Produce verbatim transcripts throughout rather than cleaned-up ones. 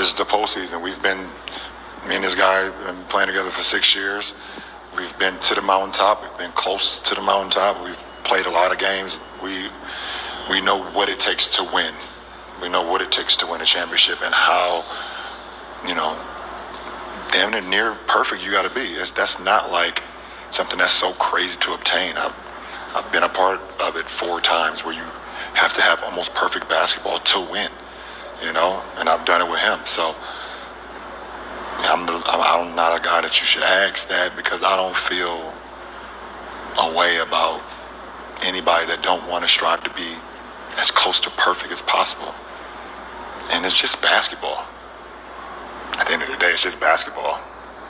this is the postseason. We've been, me and this guy been playing together for six years. We've been to the mountaintop. We've been close to the mountaintop. We've played a lot of games. We we know what it takes to win. We know what it takes to win a championship and how, you know, damn near near perfect you got to be. It's, that's not like something that's so crazy to obtain. I've, I've been a part of it four times where you have to have almost perfect basketball to win, you know, and I've done it with him. So I'm, the, I'm not a guy that you should ask that, because I don't feel a way about anybody that don't want to strive to be as close to perfect as possible. And it's just basketball. At the end of the day, it's just basketball.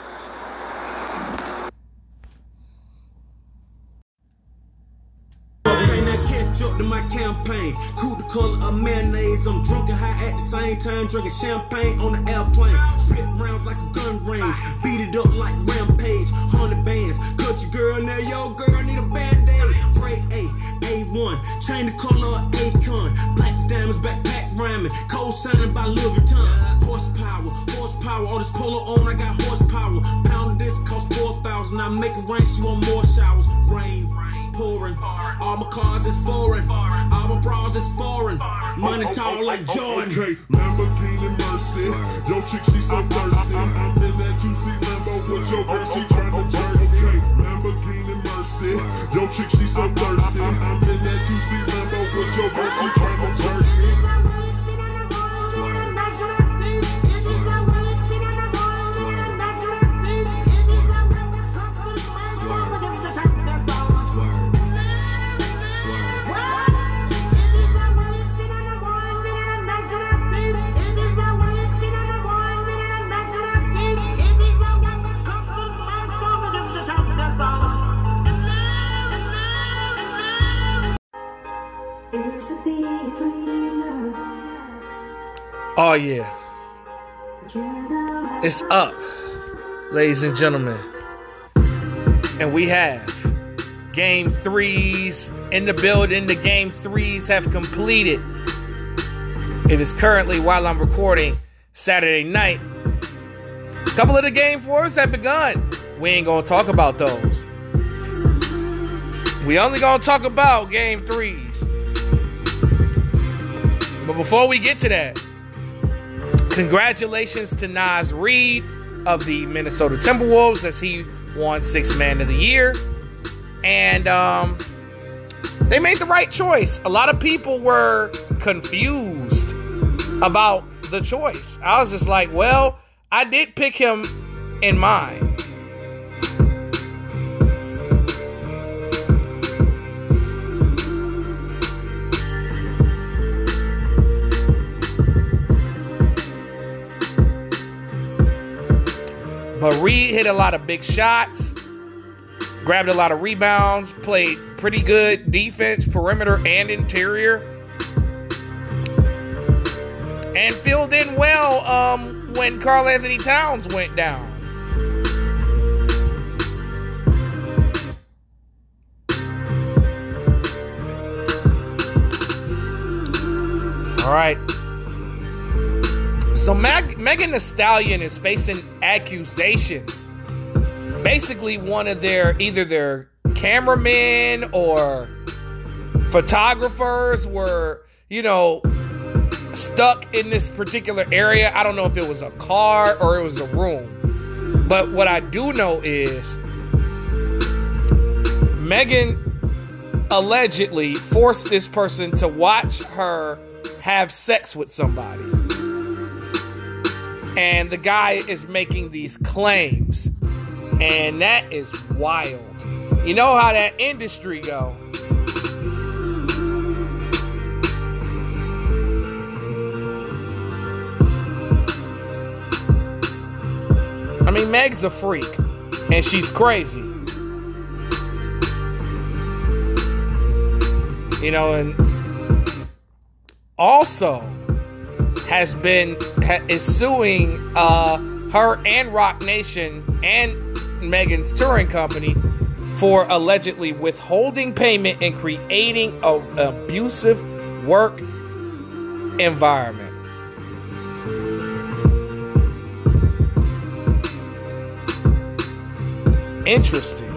To my campaign, cool the color of mayonnaise. I'm drunk and high at the same time, drinking champagne on the airplane. Spit rounds like a gun range, beat it up like Rampage. Hundred bands, cut your girl now, yo girl need a band-aid. Pray A, A one, chain the color of Akon. Black diamonds, backpack rhyming, co-signing by Louis Vuitton. Horsepower, horsepower, all this polo on, I got horsepower. Pound of this cost four thousand, I make it rain, she want more showers. Rain, pouring, all my cars is foreign, all my bras is foreign, money oh, oh, tall oh, like oh, Jordan. Okay, Lamborghini Mercy, yo chick she so thirsty. I'm in that two C Lambo with your girl, she tryna jerk. Okay, Lamborghini Mercy, yo chick she so thirsty. I'm in that two C Lambo with your girl, she tryna jerk. Oh yeah, it's up, ladies and gentlemen, and we have game threes in the building. The game threes have completed. It is currently, while I'm recording, Saturday night. A couple of the game fours have begun. We ain't gonna talk about those. We only gonna talk about game threes. But before we get to that, congratulations to Naz Reid of the Minnesota Timberwolves, as he won Sixth Man of the Year. And um, they made the right choice. A lot of people were confused about the choice. I was just like, well, I did pick him in mind. But Reed hit a lot of big shots, grabbed a lot of rebounds, played pretty good defense, perimeter and interior, and filled in well um, when Karl Anthony Towns went down. All right. So Mag- Megan Thee Stallion is facing accusations. Basically, one of their, either their cameramen or photographers were, you know, stuck in this particular area. I don't know if it was a car or it was a room. But what I do know is Megan allegedly forced this person to watch her have sex with somebody. And the guy is making these claims. And that is wild. You know how that industry go. I mean, Meg's a freak. And she's crazy. You know, and also has been ha, is suing uh, her and Roc Nation and Megan's touring company for allegedly withholding payment and creating a, an abusive work environment. Interesting.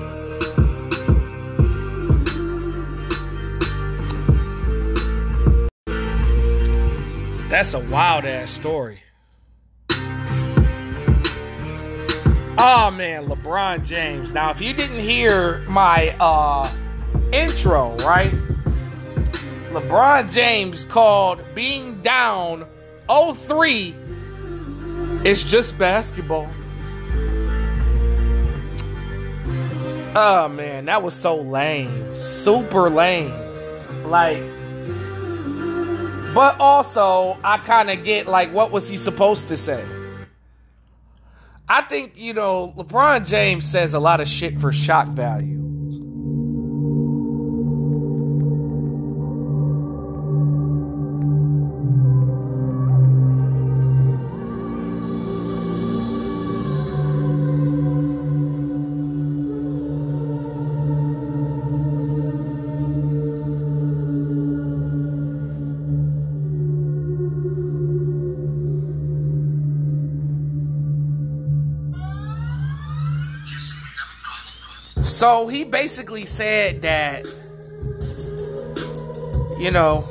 That's a wild ass story. Oh man, LeBron James. Now, if you didn't hear my uh, intro, right? LeBron James called being down oh three it's just basketball. Oh man, that was so lame. Super lame. Like, but also, I kind of get, like, what was he supposed to say? I think, you know, LeBron James says a lot of shit for shock value. So he basically said that, you know,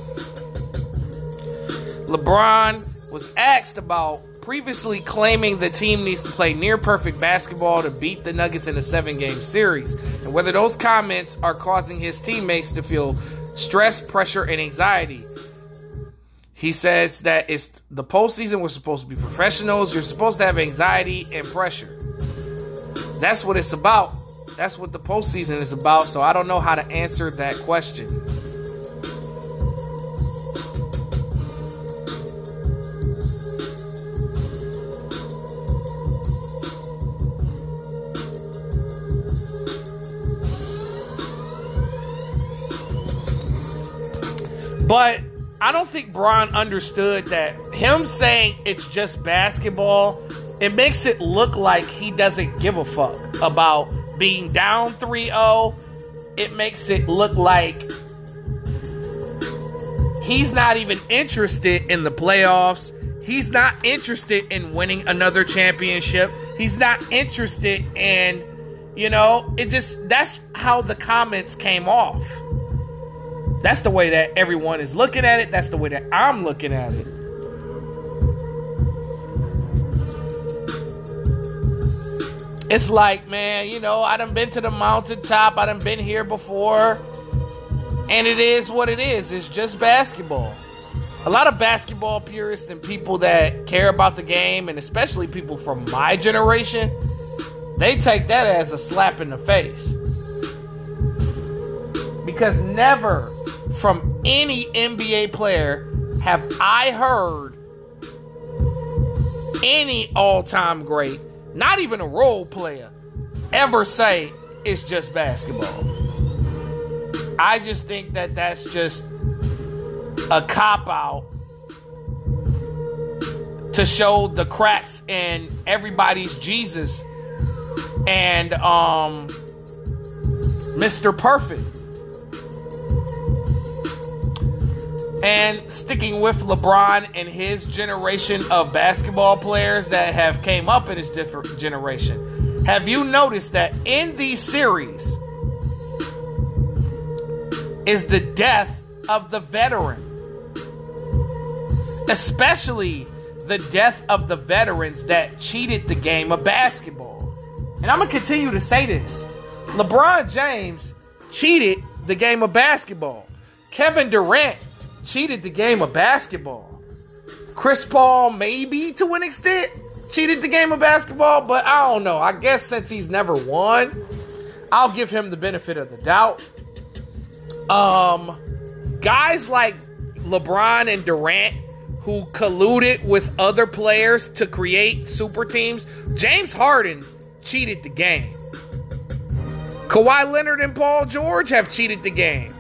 LeBron was asked about previously claiming the team needs to play near perfect basketball to beat the Nuggets in a seven-game series, and whether those comments are causing his teammates to feel stress, pressure, and anxiety. He says that it's the postseason was supposed to be professionals. You're supposed to have anxiety and pressure. That's what it's about. That's what the postseason is about, so I don't know how to answer that question. But I don't think Bron understood that him saying it's just basketball, it makes it look like he doesn't give a fuck about being down three oh. It makes it look like he's not even interested in the playoffs. He's not interested in winning another championship. He's not interested in, you know, it just, that's how the comments came off. That's the way that everyone is looking at it. That's the way that I'm looking at it. It's like, man, you know, I done been to the mountaintop. I done been here before. And it is what it is. It's just basketball. A lot of basketball purists and people that care about the game, and especially people from my generation, they take that as a slap in the face. Because never from any N B A player have I heard any all-time great, not even a role player, ever say it's just basketball. I just think that that's just a cop-out to show the cracks in everybody's Jesus and um, Mister Perfect. And sticking with LeBron and his generation of basketball players that have came up in his different generation, have you noticed that in these series is the death of the veteran? Especially the death of the veterans that cheated the game of basketball. And I'm going to continue to say this. LeBron James cheated the game of basketball. Kevin Durant cheated the game of basketball. Chris Paul, maybe to an extent, cheated the game of basketball, but I don't know. I guess since he's never won, I'll give him the benefit of the doubt. Um, guys like LeBron and Durant, who colluded with other players to create super teams. James Harden cheated the game. Kawhi Leonard and Paul George have cheated the game.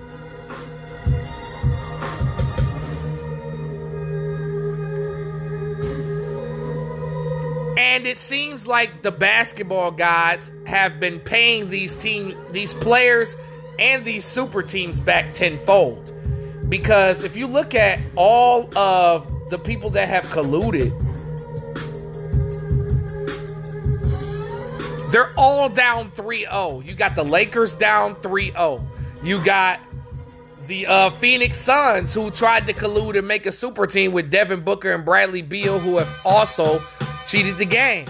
And it seems like the basketball gods have been paying these teams, these players and these super teams back tenfold. Because if you look at all of the people that have colluded, They're all down three oh. You got the Lakers down three oh. You got the uh, Phoenix Suns, who tried to collude and make a super team with Devin Booker and Bradley Beal, who have also cheated the game.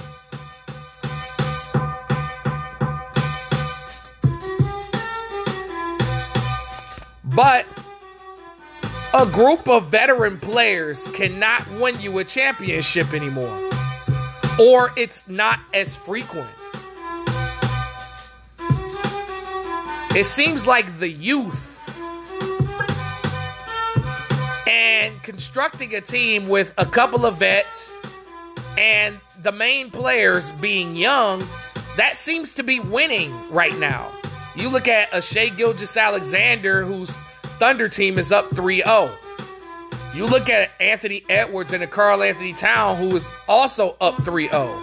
But a group of veteran players cannot win you a championship anymore, or it's not as frequent. It seems like the youth and constructing a team with a couple of vets and the main players being young, that seems to be winning right now. You look at a Shai Gilgeous-Alexander, whose Thunder team is up three oh. You look at Anthony Edwards and a Karl Anthony Towns, who is also up three oh.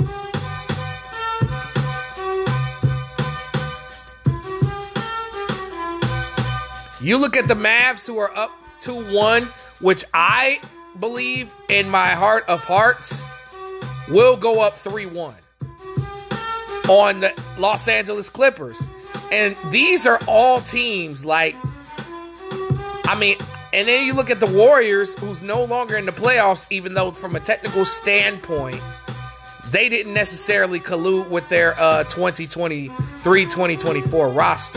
You look at the Mavs, who are up two one, which I believe in my heart of hearts will go up three one on the Los Angeles Clippers. And these are all teams like, I mean, and then you look at the Warriors, who's no longer in the playoffs, even though from a technical standpoint, they didn't necessarily collude with their uh, twenty twenty-three twenty twenty-four roster.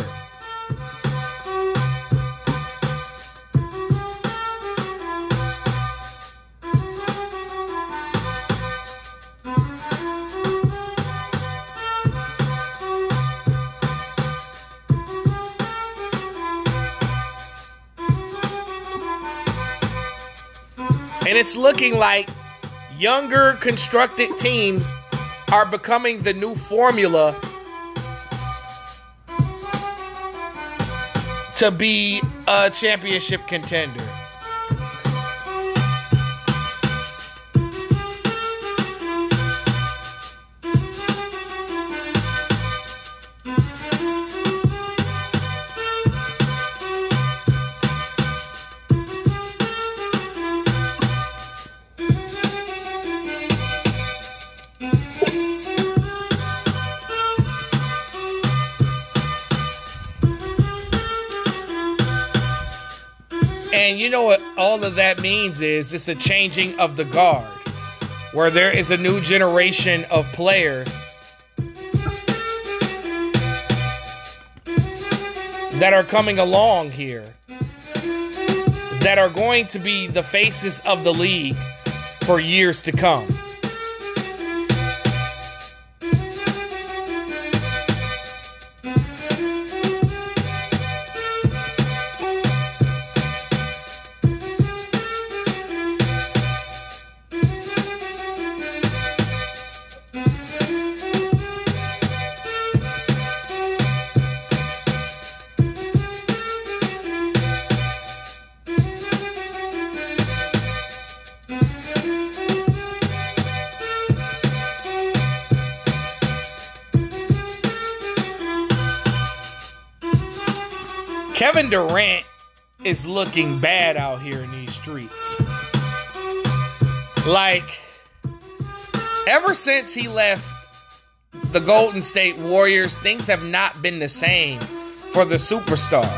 And it's looking like younger constructed teams are becoming the new formula to be a championship contender. And you know what all of that means is it's a changing of the guard, where there is a new generation of players that are coming along here that are going to be the faces of the league for years to come. Kevin Durant is looking bad out here in these streets. Like, ever since he left the Golden State Warriors, things have not been the same for the superstar.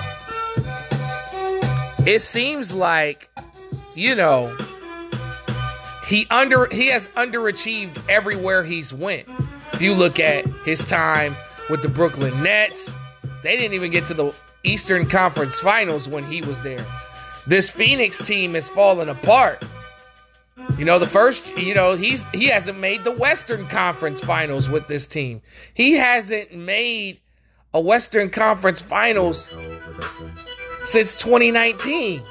It seems like, you know, he under he has underachieved everywhere he's went. If you look at his time with the Brooklyn Nets, they didn't even get to the Eastern Conference Finals when he was there. This Phoenix team is falling apart. You know, the first, you know, he's he hasn't made the Western Conference Finals with this team. He hasn't made a Western Conference Finals since twenty nineteen.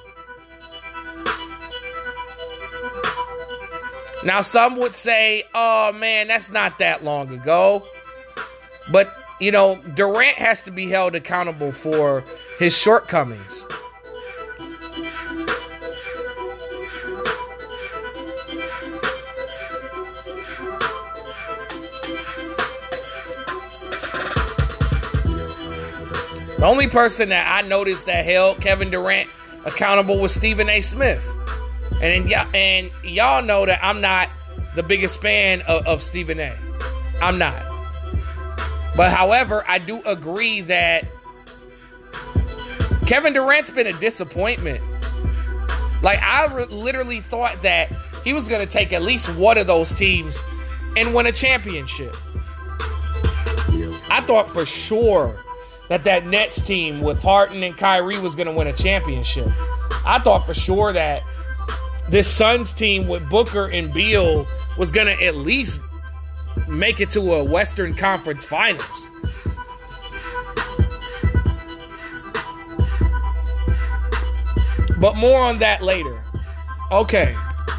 Now, some would say, oh man, that's not that long ago. But you know, Durant has to be held accountable for his shortcomings. The only person that I noticed that held Kevin Durant accountable was Stephen A. Smith. And, y- and y'all know that I'm not the biggest fan of, of Stephen A. I'm not. But however, I do agree that Kevin Durant's been a disappointment. Like, I re- literally thought that he was going to take at least one of those teams and win a championship. I thought for sure that that Nets team with Harden and Kyrie was going to win a championship. I thought for sure that this Suns team with Booker and Beal was going to at least make it to a Western Conference Finals. But more on that later. Okay.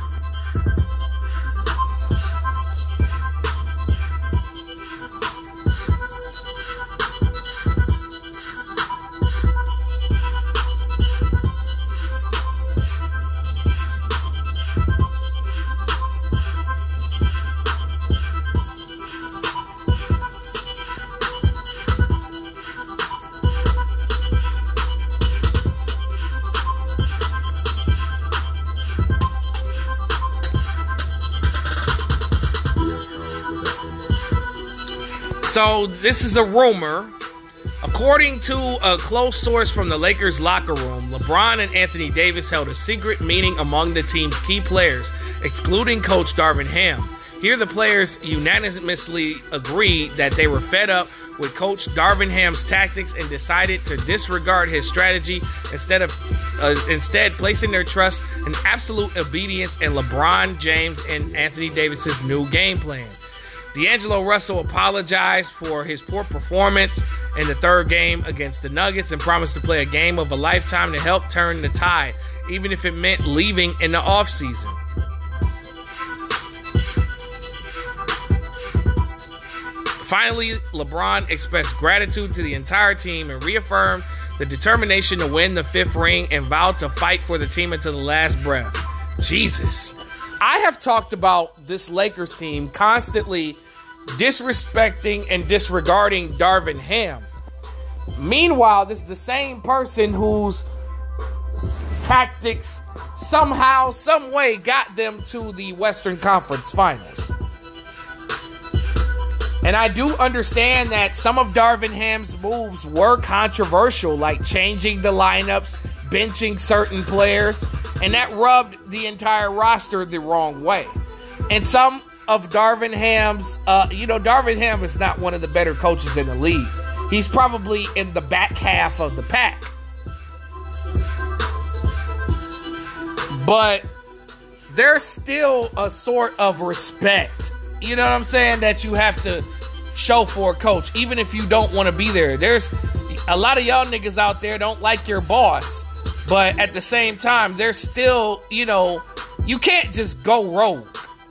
So this is a rumor. According to a close source from the Lakers locker room, LeBron and Anthony Davis held a secret meeting among the team's key players, excluding coach Darvin Ham. Here the players unanimously agreed that they were fed up with coach Darvin Ham's tactics and decided to disregard his strategy instead of uh, instead placing their trust in absolute obedience in LeBron James and Anthony Davis's new game plan. D'Angelo Russell apologized for his poor performance in the third game against the Nuggets and promised to play a game of a lifetime to help turn the tide, even if it meant leaving in the offseason. Finally, LeBron expressed gratitude to the entire team and reaffirmed the determination to win the fifth ring and vowed to fight for the team until the last breath. Jesus. I have talked about this Lakers team constantly disrespecting and disregarding Darvin Ham. Meanwhile, this is the same person whose tactics somehow, some way got them to the Western Conference Finals. And I do understand that some of Darvin Ham's moves were controversial, like changing the lineups, benching certain players, and that rubbed the entire roster the wrong way. And some of Darvin Ham's, uh, you know, Darvin Ham is not one of the better coaches in the league. He's probably in the back half of the pack. But there's still a sort of respect, you know what I'm saying, that you have to show for a coach, even if you don't want to be there. There's a lot of y'all niggas out there don't like your boss. But at the same time, there's still, you know, you can't just go rogue.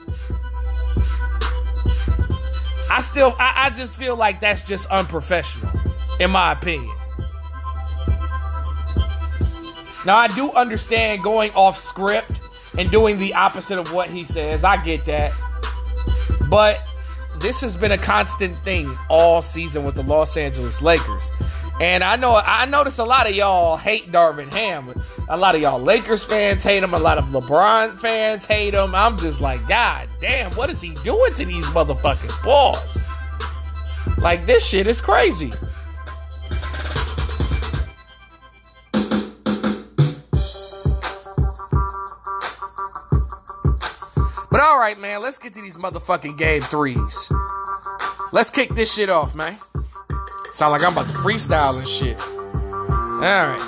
I still, I, I just feel like that's just unprofessional, in my opinion. Now, I do understand going off script and doing the opposite of what he says. I get that. But this has been a constant thing all season with the Los Angeles Lakers. And I know I notice a lot of y'all hate Darvin Ham. A lot of y'all Lakers fans hate him. A lot of LeBron fans hate him. I'm just like, God damn, what is he doing to these motherfucking balls? Like, this shit is crazy. But all right, man, let's get to these motherfucking game threes. Let's kick this shit off, man. Sound like I'm about to freestyle and shit. All right.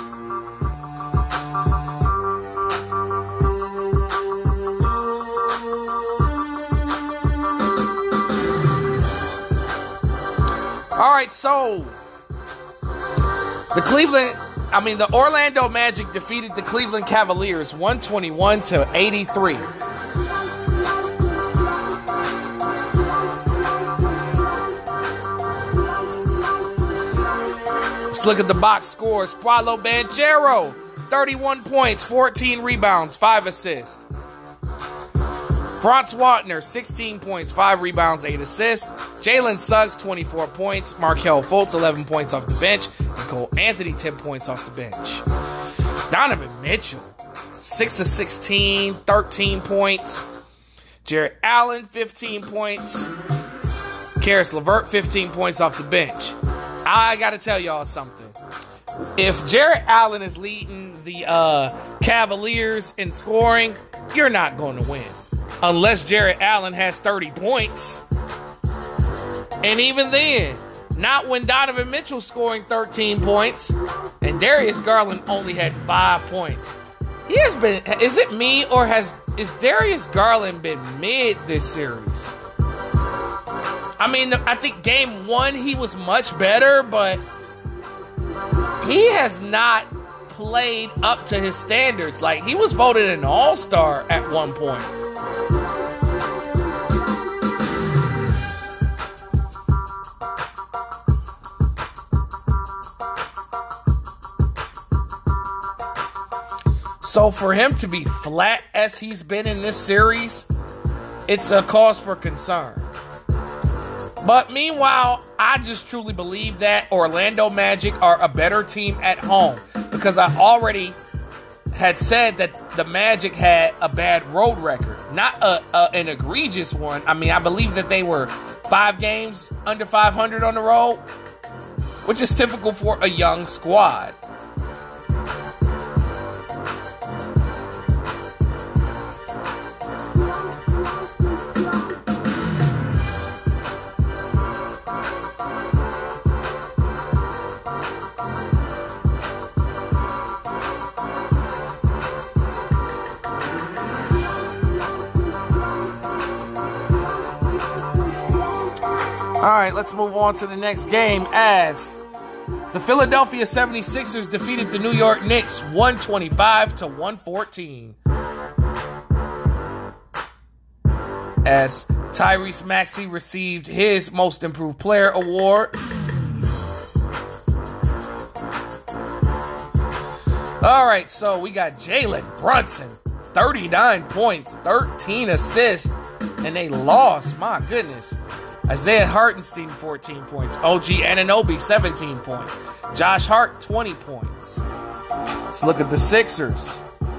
All right, so the Cleveland, I mean, the Orlando Magic defeated the Cleveland Cavaliers one twenty-one to eighty-three. Let's look at the box scores. Paolo Banchero, thirty-one points, fourteen rebounds, five assists. Franz Wagner, sixteen points, five rebounds, eight assists. Jalen Suggs, twenty-four points. Markelle Fultz, eleven points off the bench. And Cole Anthony, ten points off the bench. Donovan Mitchell, six of sixteen, thirteen points. Jarrett Allen, fifteen points. Karis LeVert, fifteen points off the bench. I got to tell y'all something. If Jarrett Allen is leading the uh, Cavaliers in scoring, you're not going to win. Unless Jarrett Allen has thirty points. And even then, not when Donovan Mitchell's scoring thirteen points and Darius Garland only had five points. He has been, is it me or has, is Darius Garland been mid this series? I mean, I think game one he was much better, but he has not played up to his standards. Like, he was voted an all-star at one point. So for him to be flat as he's been in this series, it's a cause for concern. But meanwhile, I just truly believe that Orlando Magic are a better team at home, because I already had said that the Magic had a bad road record, not a, a, an egregious one. I mean, I believe that they were five games under five hundred on the road, which is typical for a young squad. All right, let's move on to the next game as the Philadelphia seventy-sixers defeated the New York Knicks one twenty-five to one fourteen. As Tyrese Maxey received his Most Improved Player award. All right, so we got Jalen Brunson, thirty-nine points, thirteen assists, and they lost. My goodness. Isaiah Hartenstein, fourteen points. O G Anunoby, seventeen points. Josh Hart, twenty points. Let's look at the Sixers.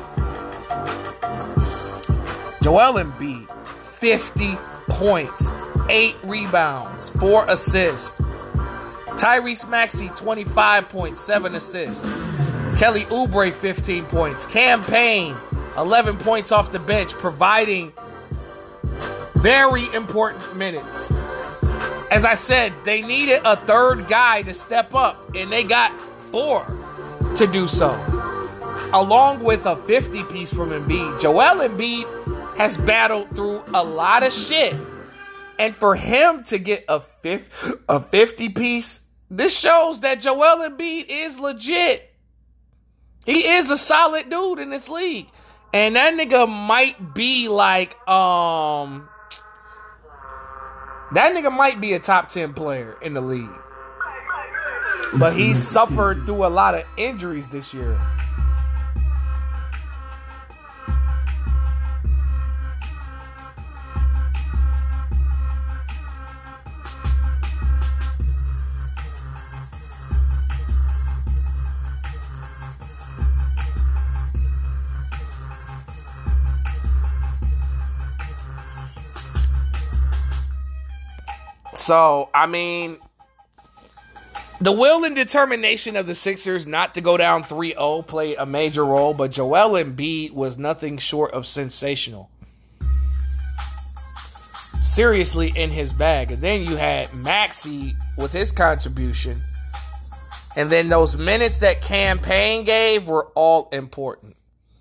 Joel Embiid, fifty points, eight rebounds, four assists. Tyrese Maxey, twenty-five points, seven assists. Kelly Oubre, fifteen points. Cam Payne, eleven points off the bench, providing very important minutes. As I said, they needed a third guy to step up, and they got four to do so. Along with a fifty-piece from Embiid. Joel Embiid has battled through a lot of shit. And for him to get a fifty-piece, this shows that Joel Embiid is legit. He is a solid dude in this league. And that nigga might be like, um... That nigga might be a top ten player in the league. But he suffered through a lot of injuries this year. So, I mean, the will and determination of the Sixers not to go down three oh played a major role, but Joel Embiid was nothing short of sensational. Seriously in his bag. And then you had Maxey with his contribution. And then those minutes that Cam Payne gave were all important.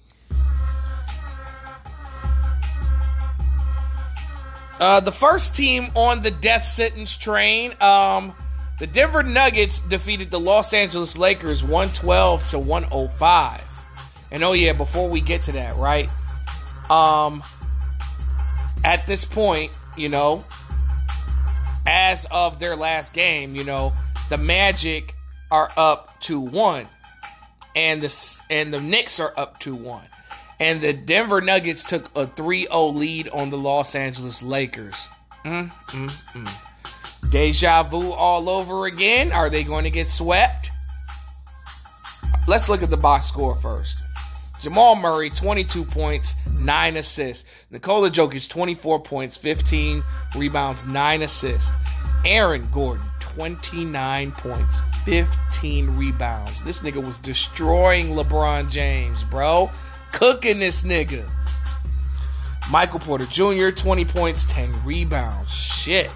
Uh, the first team on the death sentence train, um, the Denver Nuggets defeated the Los Angeles Lakers one twelve to one oh five. And oh yeah, before we get to that, right? Um, at this point, you know, as of their last game, you know, the Magic are up two one, and the and the Knicks are up two one. And the Denver Nuggets took a three oh lead on the Los Angeles Lakers. Mm, mm, mm. Deja vu all over again. Are they going to get swept? Let's look at the box score first. Jamal Murray, twenty-two points, nine assists. Nikola Jokic, twenty-four points, fifteen rebounds, nine assists. Aaron Gordon, twenty-nine points, fifteen rebounds. This nigga was destroying LeBron James, bro. Cooking this nigga. Michael Porter Junior, twenty points, ten rebounds. Shit.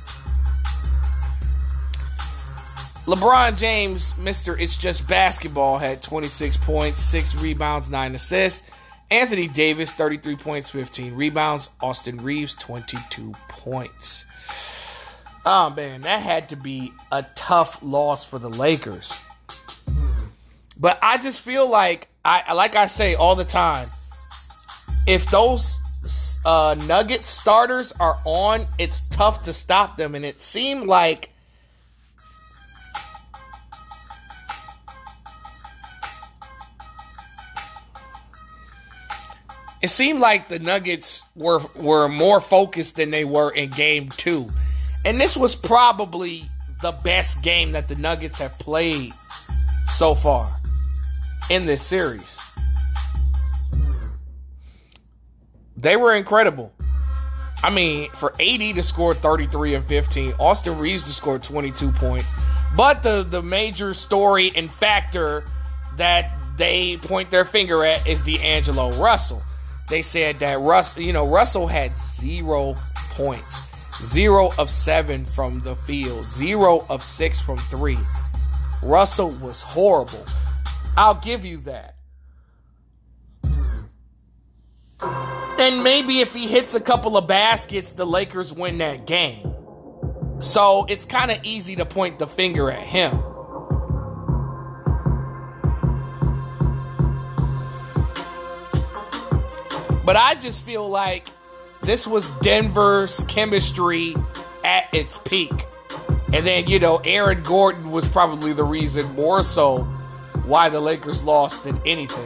LeBron James, Mister It's Just Basketball, had twenty-six points, six rebounds, nine assists. Anthony Davis, thirty-three points, fifteen rebounds. Austin Reeves, twenty-two points. Oh, man, that had to be a tough loss for the Lakers. But I just feel like, I like I say all the time, if those uh, Nuggets starters are on, it's tough to stop them. And it seemed like It seemed like the Nuggets were were more focused than they were in game two. And this was probably the best game that the Nuggets have played so far in this series. They were incredible. I mean, for A D to score thirty-three and fifteen, Austin Reeves to score twenty-two points. But the, the major story and factor that they point their finger at is D'Angelo Russell. They said that Russ, you know, Russell had zero points, zero of seven from the field, zero of six from three. Russell was horrible. I'll give you that. And maybe if he hits a couple of baskets, the Lakers win that game. So it's kind of easy to point the finger at him. But I just feel like this was Denver's chemistry at its peak. And then, you know, Aaron Gordon was probably the reason more so why the Lakers lost than anything.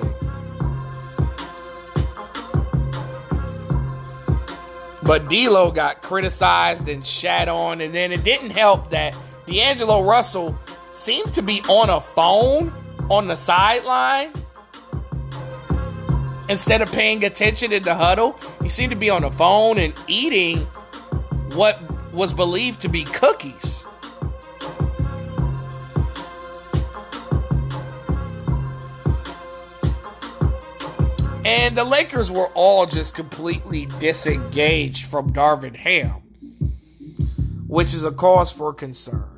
But D'Lo got criticized and shat on. And then it didn't help that D'Angelo Russell seemed to be on a phone on the sideline. Instead of paying attention in the huddle, he seemed to be on the phone and eating what was believed to be cookies. And the Lakers were all just completely disengaged from Darvin Ham, which is a cause for concern.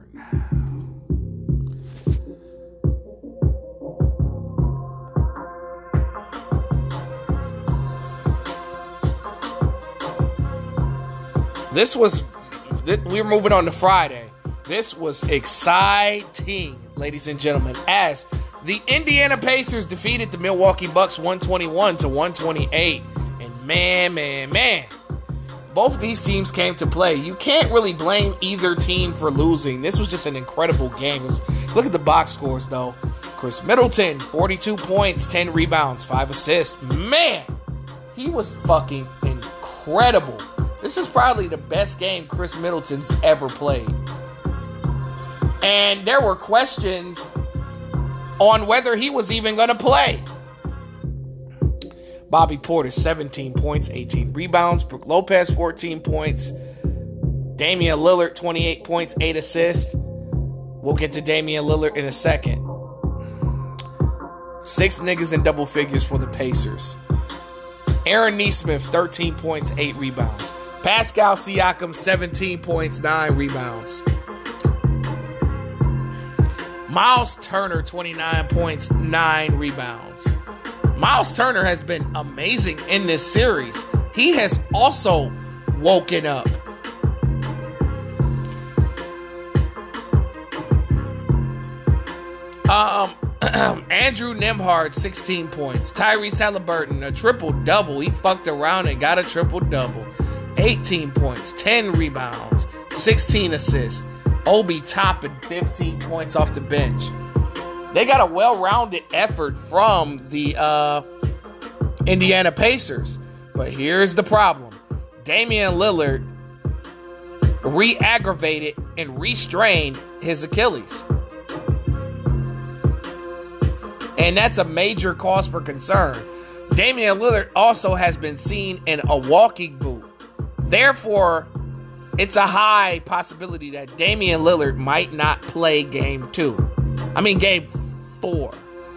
This was, we were moving on to Friday. This was exciting, ladies and gentlemen, as the Indiana Pacers defeated the Milwaukee Bucks one twenty-one to one twenty-eight. And man, man, man, both these teams came to play. You can't really blame either team for losing. This was just an incredible game. Look at the box scores, though. Chris Middleton, forty-two points, ten rebounds, five assists. Man, he was fucking incredible. This is probably the best game Chris Middleton's ever played. And there were questions on whether he was even going to play. Bobby Portis, seventeen points, eighteen rebounds. Brook Lopez, fourteen points. Damian Lillard, twenty-eight points, eight assists. We'll get to Damian Lillard in a second. Six niggas in double figures for the Pacers. Aaron Nesmith, thirteen points, eight rebounds. Pascal Siakam, seventeen points, nine rebounds. Miles Turner, twenty-nine points, nine rebounds. Miles Turner has been amazing in this series. He has also woken up. Um, Andrew Nembhard, sixteen points. Tyrese Halliburton, a triple-double. He fucked around and got a triple-double. eighteen points, ten rebounds, sixteen assists. Obi Toppin, fifteen points off the bench. They got a well-rounded effort from the uh, Indiana Pacers. But here's the problem. Damian Lillard re-aggravated and restrained his Achilles. And that's a major cause for concern. Damian Lillard also has been seen in a walking boot. Therefore, it's a high possibility that Damian Lillard might not play game two. I mean, game four.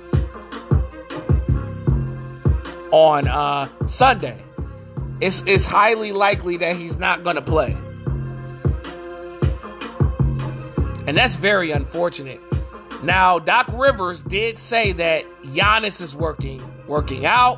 On uh, Sunday. It's, it's highly likely that he's not going to play. And that's very unfortunate. Now, Doc Rivers did say that Giannis is working, working out.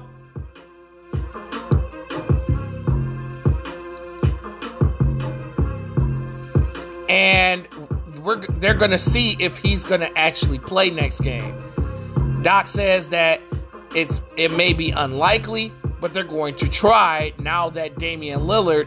And we're, they're going to see if he's going to actually play next game. Doc says that it's it may be unlikely, but they're going to try now that Damian Lillard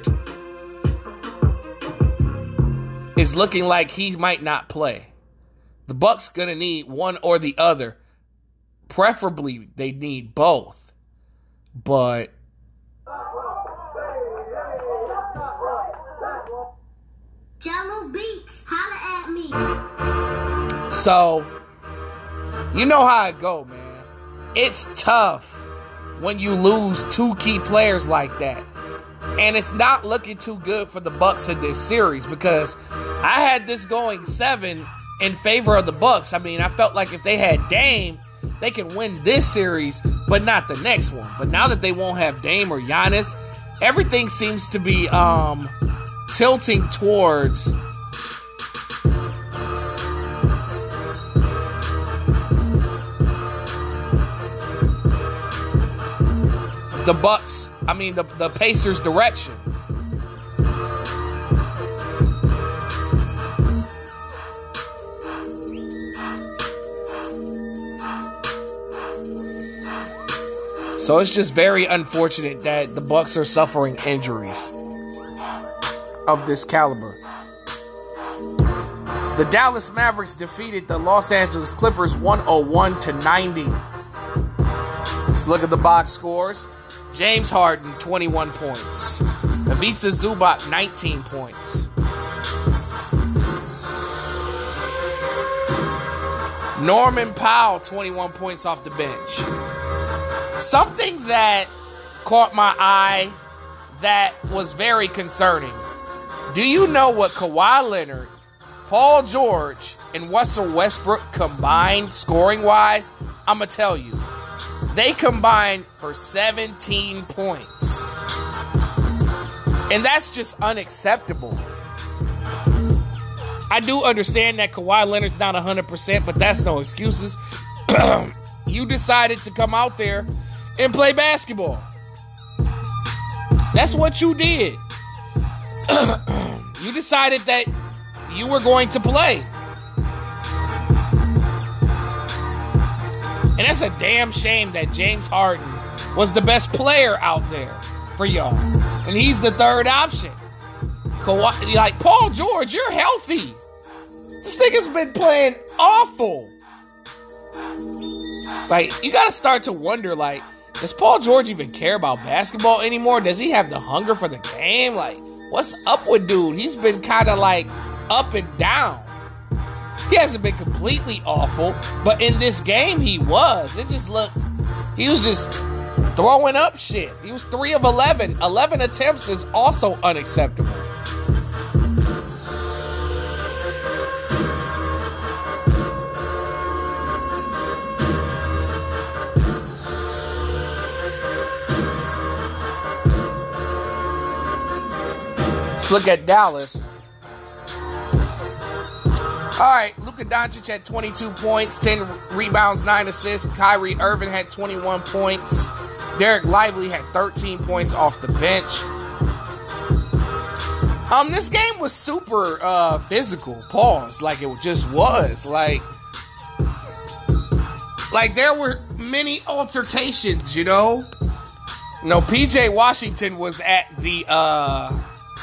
is looking like he might not play. The Bucks going to need one or the other. Preferably, they need both. But Jello Beats, holla at me. So, you know how it go, man. It's tough when you lose two key players like that. And it's not looking too good for the Bucks in this series because I had this going seven in favor of the Bucks. I mean, I felt like if they had Dame, they can win this series, but not the next one. But now that they won't have Dame or Giannis, everything seems to be um, tilting towards the Bucks. I mean, the, the Pacers' direction. So it's just very unfortunate that the Bucks are suffering injuries of this caliber. The Dallas Mavericks defeated the Los Angeles Clippers one oh one to ninety. Let's look at the box scores. James Harden, twenty-one points. Ivica Zubac, nineteen points. Norman Powell, twenty-one points off the bench. Something that caught my eye that was very concerning. Do you know what Kawhi Leonard, Paul George, and Russell Westbrook combined scoring-wise? I'm going to tell you. They combined for seventeen points. And that's just unacceptable. I do understand that Kawhi Leonard's not one hundred percent, but that's no excuses. You decided to come out there and play basketball. That's what you did. You decided that you were going to play. And that's a damn shame that James Harden was the best player out there for y'all. And he's the third option. Kawhi, like, Paul George, you're healthy. This nigga's been playing awful. Like, you gotta start to wonder, like, does Paul George even care about basketball anymore? Does he have the hunger for the game? Like, what's up with dude? He's been kind of like up and down. He hasn't been completely awful, but in this game he was. It just looked, he was just throwing up shit. He was three of eleven. eleven attempts is also unacceptable. Let's look at Dallas. All right, Luka Doncic had twenty-two points, ten rebounds, nine assists. Kyrie Irving had twenty-one points. Derek Lively had thirteen points off the bench. Um, this game was super uh, physical. Pause. Like it just was. Like, like there were many altercations. You know. No, P J Washington was at the uh,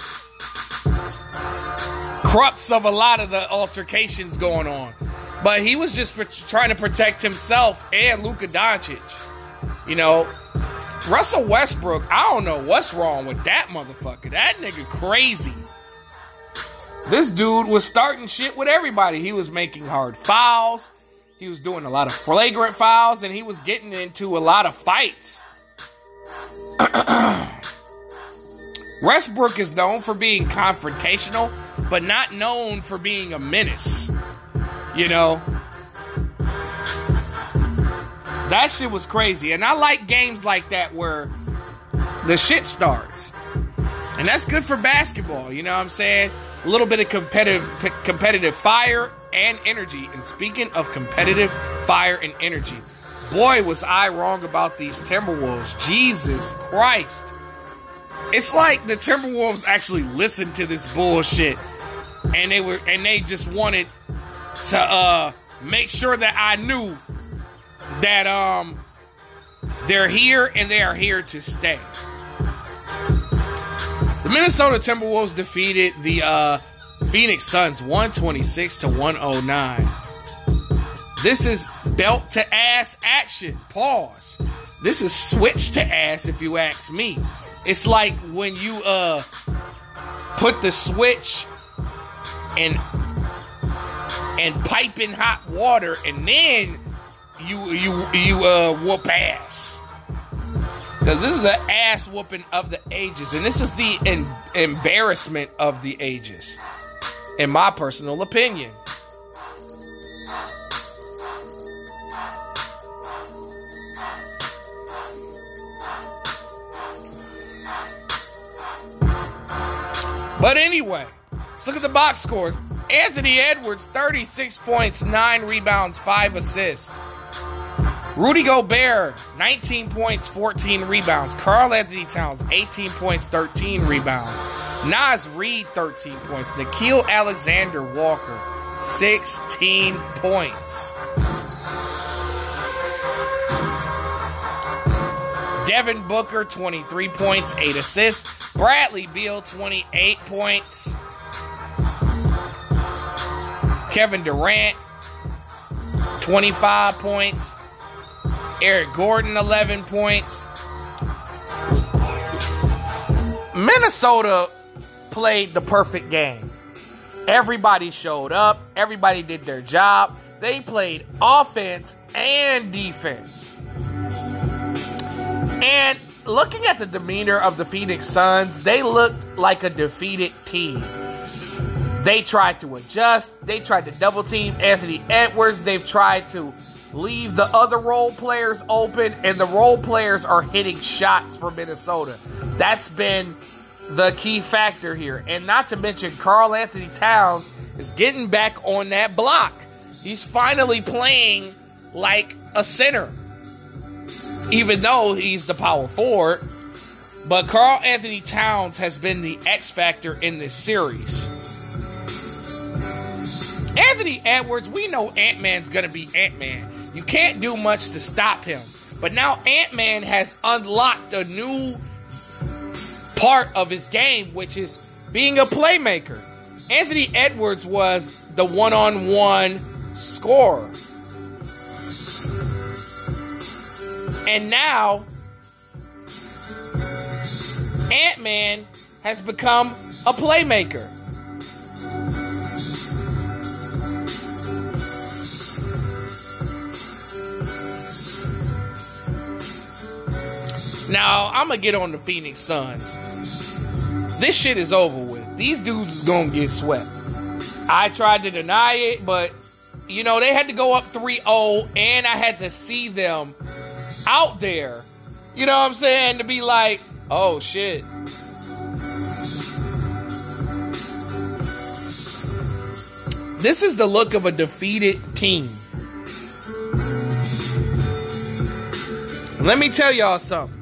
crux of a lot of the altercations going on. But he was just trying to protect himself and Luka Doncic. You know, Russell Westbrook, I don't know what's wrong with that motherfucker. That nigga crazy. This dude was starting shit with everybody. He was making hard fouls. He was doing a lot of flagrant fouls, and he was getting into a lot of fights. Westbrook is known for being confrontational, but not known for being a menace. You know? That shit was crazy. And I like games like that where the shit starts. And that's good for basketball, you know what I'm saying? A little bit of competitive competitive fire and energy. And speaking of competitive fire and energy, boy, was I wrong about these Timberwolves. Jesus Christ. It's like the Timberwolves actually listened to this bullshit. And they were and they just wanted to uh, make sure that I knew that um they're here and they are here to stay. The Minnesota Timberwolves defeated the uh, Phoenix Suns one twenty-six to one oh nine. This is belt to ass action. Pause. This is switch to ass if you ask me. It's like when you uh put the switch and and pipe in hot water and then you you you uh whoop ass. Because this is the ass whooping of the ages, and this is the em- embarrassment of the ages, in my personal opinion. But anyway, let's look at the box scores. Anthony Edwards, thirty-six points, nine rebounds, five assists. Rudy Gobert, nineteen points, fourteen rebounds. Karl Anthony Towns, eighteen points, thirteen rebounds. Naz Reid, thirteen points. Nickeil Alexander-Walker, sixteen points. Devin Booker, twenty-three points, eight assists. Bradley Beal, twenty-eight points. Kevin Durant, twenty-five points. Eric Gordon, eleven points. Minnesota played the perfect game. Everybody showed up. Everybody did their job. They played offense and defense. And looking at the demeanor of the Phoenix Suns, they looked like a defeated team. They tried to adjust. They tried to double team Anthony Edwards. They've tried to leave the other role players open, and the role players are hitting shots for Minnesota. That's been the key factor here. And not to mention, Karl Anthony Towns is getting back on that block. He's finally playing like a center, even though he's the power forward. But Karl Anthony Towns has been the X factor in this series. Anthony Edwards, we know Ant-Man's going to be Ant-Man. You can't do much to stop him. But now Ant-Man has unlocked a new part of his game, which is being a playmaker. Anthony Edwards was the one-on-one scorer. And now Ant-Man has become a playmaker. Now, I'm going to get on the Phoenix Suns. This shit is over with. These dudes is going to get swept. I tried to deny it, but, you know, they had to go up three oh, and I had to see them out there. You know what I'm saying? To be like, oh, shit. This is the look of a defeated team. Let me tell y'all something.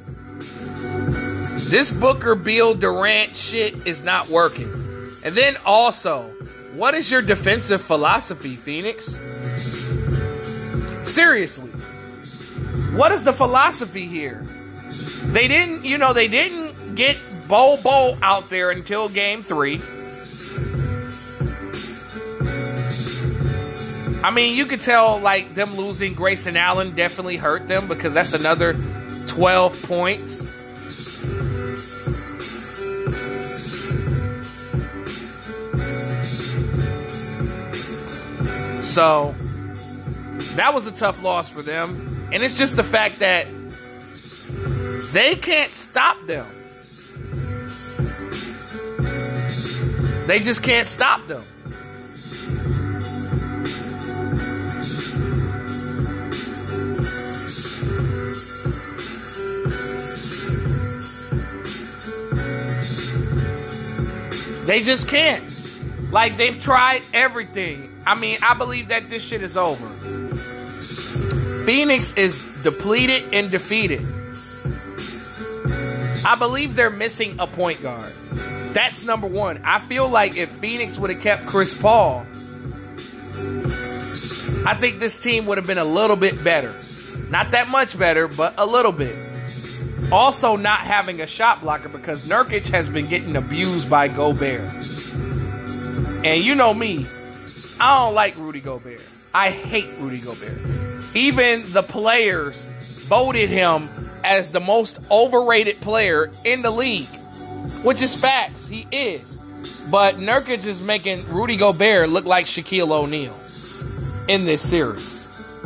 This Booker, Beal, Durant shit is not working. And then also, what is your defensive philosophy, Phoenix? Seriously. What is the philosophy here? They didn't, you know, they didn't get Bol Bol out there until game three. I mean, you could tell, like, them losing Grayson Allen definitely hurt them because that's another twelve points. So, That was a tough loss for them. And it's just the fact that they can't stop them. They just can't stop them. They just can't. Like, they've tried everything. I mean, I believe that this shit is over. Phoenix is depleted and defeated. I believe they're missing a point guard. That's number one. I feel like if Phoenix would have kept Chris Paul, I think this team would have been a little bit better. Not that much better, but a little bit. Also, not having a shot blocker because Nurkic has been getting abused by Gobert. And you know me, I don't like Rudy Gobert. I hate Rudy Gobert. Even the players voted him as the most overrated player in the league, which is facts. He is. But Nurkic is making Rudy Gobert look like Shaquille O'Neal in this series.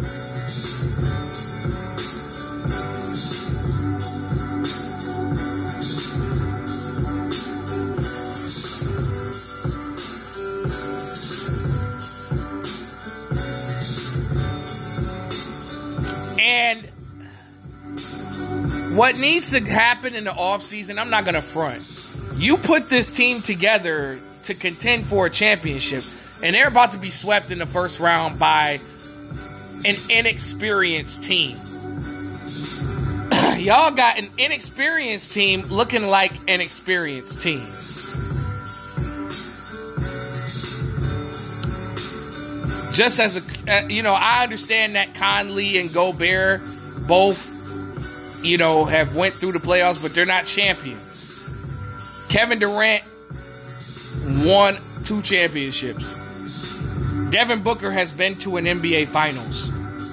And what needs to happen in the offseason, I'm not going to front. You put this team together to contend for a championship, and they're about to be swept in the first round by an inexperienced team. Y'all got an inexperienced team looking like an experienced team. Just as a, you know, I understand that Conley and Gobert both, you know, have went through the playoffs, but they're not champions. Kevin Durant won two championships. Devin Booker has been to an N B A Finals.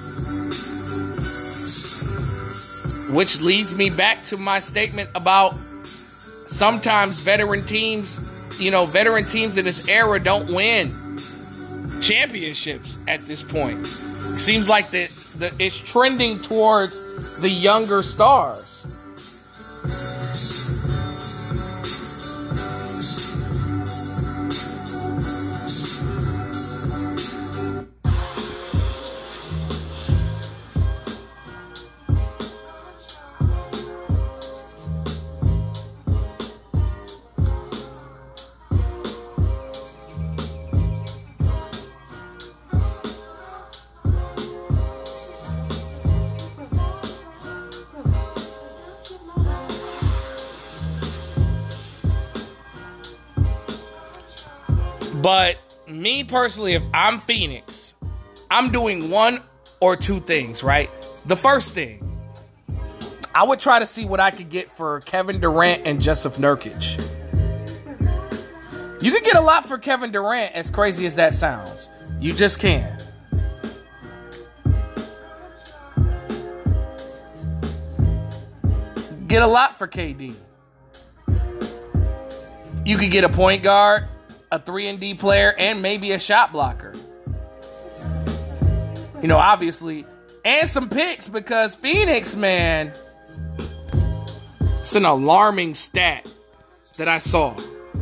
Which leads me back to my statement about sometimes veteran teams, you know, veteran teams in this era don't win championships at this point. It seems like the, the it's trending towards the younger stars. But me personally, if I'm Phoenix, I'm doing one or two things, right? The first thing, I would try to see what I could get for Kevin Durant and Jusuf Nurkic. You could get a lot for Kevin Durant, as crazy as that sounds. You just can. Get a lot for K D. You could get a point guard, a three and D player, and maybe a shot blocker. You know, obviously. And some picks, because Phoenix, man, it's an alarming stat that I saw.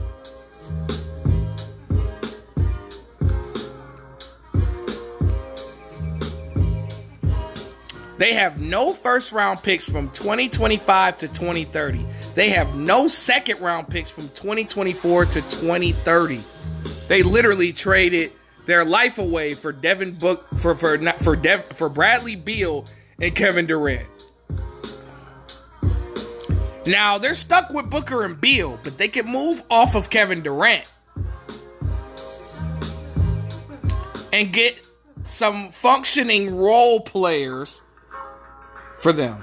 They have no first round picks from twenty twenty-five to twenty thirty. They have no second round picks from twenty twenty-four to twenty thirty. They literally traded their life away for Devin Book for for for Dev, for Bradley Beal and Kevin Durant. Now they're stuck with Booker and Beal, but they can move off of Kevin Durant and get some functioning role players for them.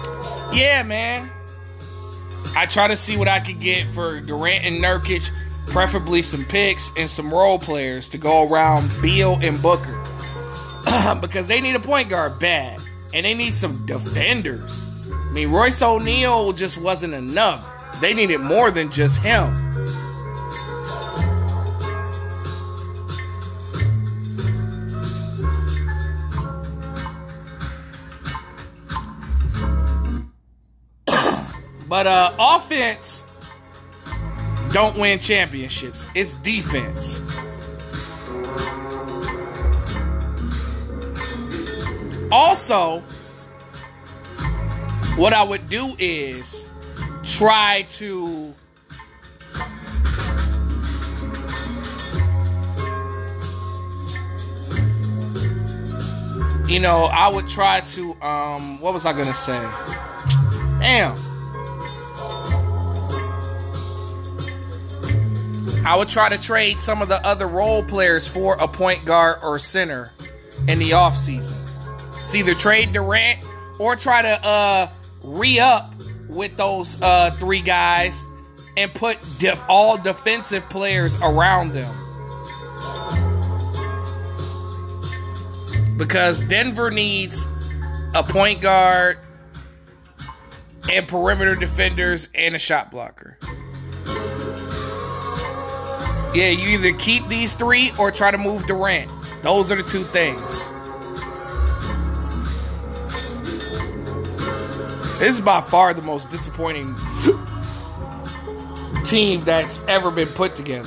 Yeah, man. I try to see what I could get for Durant and Nurkic. preferably some picks and some role players to go around Beal and Booker. Because they need a point guard bad. And they need some defenders. I mean, Royce O'Neal just wasn't enough. They needed more than just him. But uh, offense don't win championships. It's defense. Also, what I would do is try to you know, I would try to um what was I gonna say? Damn. I would try to trade some of the other role players for a point guard or center in the offseason. It's either trade Durant or try to uh, re-up with those uh, three guys and put def- all defensive players around them. Because Denver needs a point guard and perimeter defenders and a shot blocker. Yeah, you either keep these three or try to move Durant. Those are the two things. This is by far the most disappointing team that's ever been put together.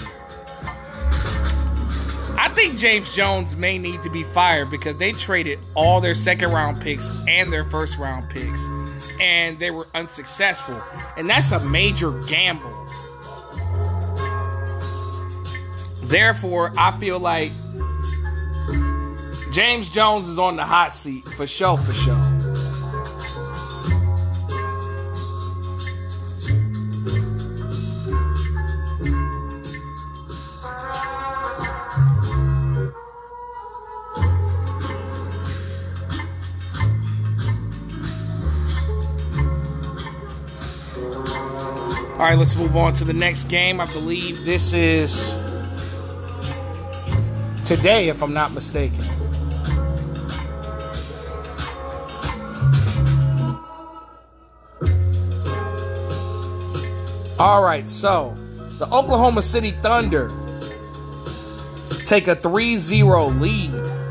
I think James Jones may need to be fired because they traded all their second round picks and their first round picks, and they were unsuccessful. And that's a major gamble. Therefore, I feel like James Jones is on the hot seat for sure, for sure. All right, let's move on to the next game. I believe this is today, if I'm not mistaken. All right, so the Oklahoma City Thunder take a three zero lead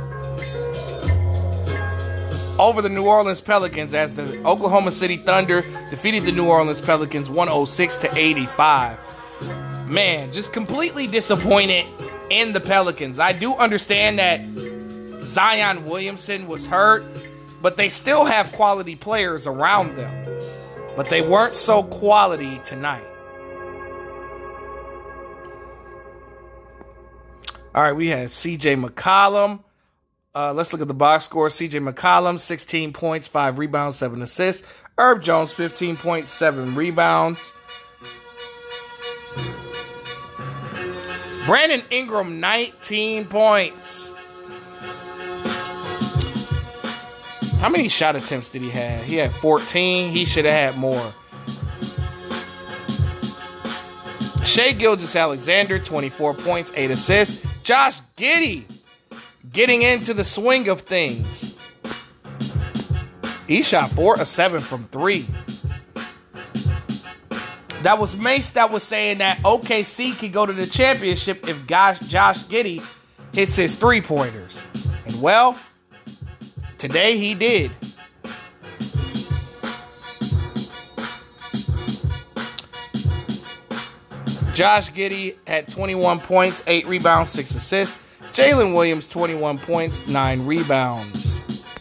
over the New Orleans Pelicans as the Oklahoma City Thunder defeated the New Orleans Pelicans one oh six to eighty-five. Man, just completely disappointed in the Pelicans. I do understand that Zion Williamson was hurt, but they still have quality players around them. But they weren't so quality tonight. All right, we have C J McCollum. Uh, let's look at the box score. C J McCollum, sixteen points, five rebounds, seven assists. Herb Jones, fifteen points, seven rebounds. Brandon Ingram, nineteen points. How many shot attempts did he have? He had fourteen. He should have had more. Shai Gilgeous-Alexander, twenty-four points, eight assists. Josh Giddey, getting into the swing of things. He shot four of seven from three. That was Mace that was saying that O K C could go to the championship if Josh, Josh Giddey hits his three-pointers. And well, today he did. Josh Giddey had twenty-one points, eight rebounds, six assists. Jalen Williams, twenty-one points, nine rebounds.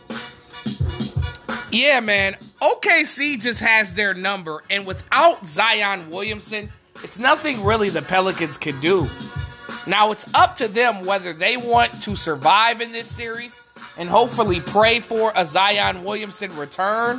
Yeah, man, O K C just has their number, and without Zion Williamson, it's nothing really the Pelicans can do. Now, it's up to them whether they want to survive in this series and hopefully pray for a Zion Williamson return.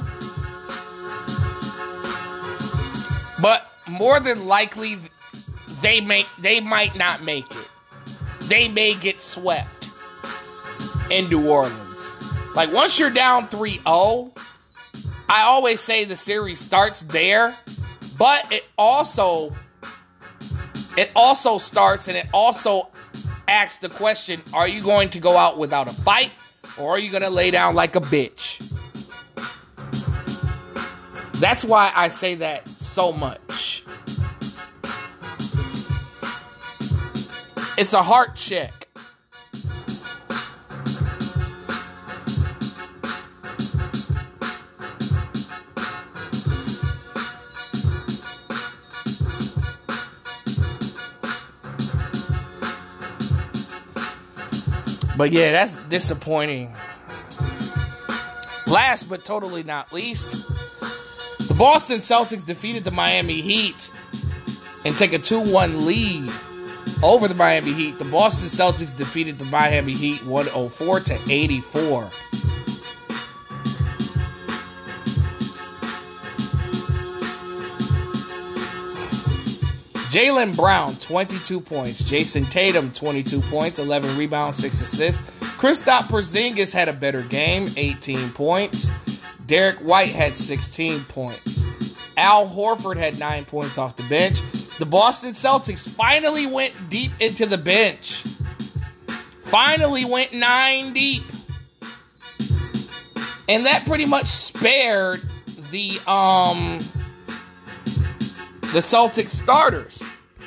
But more than likely, they may they might not make it. They may get swept in New Orleans. Like, once you're down three oh, I always say the series starts there, but it also it also starts and it also asks the question, are you going to go out without a fight or are you going to lay down like a bitch? That's why I say that so much. It's a heart check. But yeah, that's disappointing. Last but totally not least, the Boston Celtics defeated the Miami Heat and take a two one lead over the Miami Heat. The Boston Celtics defeated the Miami Heat one oh four to eighty-four. Jaylen Brown, twenty-two points. Jason Tatum, twenty-two points, eleven rebounds, six assists. Kristaps Porzingis had a better game, eighteen points. Derek White had sixteen points. Al Horford had nine points off the bench. The Boston Celtics finally went deep into the bench. Finally went nine deep. And that pretty much spared the um the Celtics starters.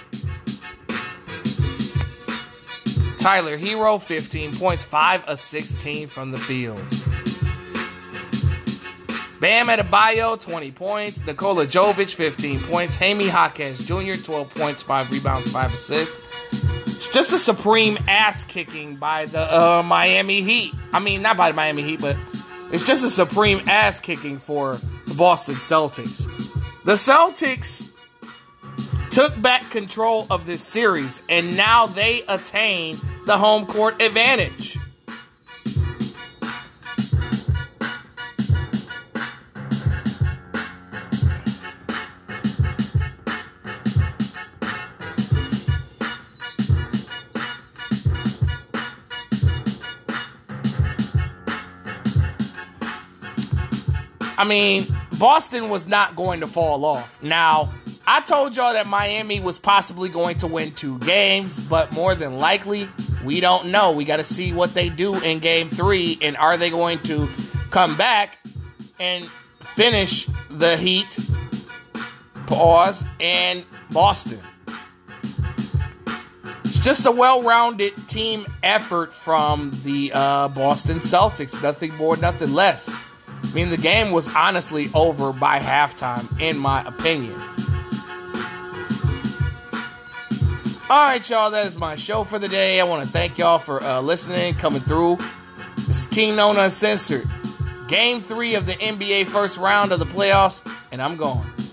Tyler Hero, fifteen points, five of sixteen from the field. Bam Adebayo, twenty points. Nikola Jovic, fifteen points. Jaime Jaquez Junior, twelve points, five rebounds, five assists. It's just a supreme ass kicking by the uh, Miami Heat. I mean, not by the Miami Heat, but it's just a supreme ass kicking for the Boston Celtics. The Celtics took back control of this series, and now they attain the home court advantage. I mean, Boston was not going to fall off. Now, I told y'all that Miami was possibly going to win two games, but more than likely, we don't know. We got to see what they do in game three, and are they going to come back and finish the Heat, pause, and Boston. It's just a well-rounded team effort from the uh, Boston Celtics. Nothing more, nothing less. I mean, the game was honestly over by halftime, in my opinion. Alright, y'all, that is my show for the day. I want to thank y'all for uh, listening, coming through. This is King Known Uncensored. Game three of the N B A first round of the playoffs, and I'm gone.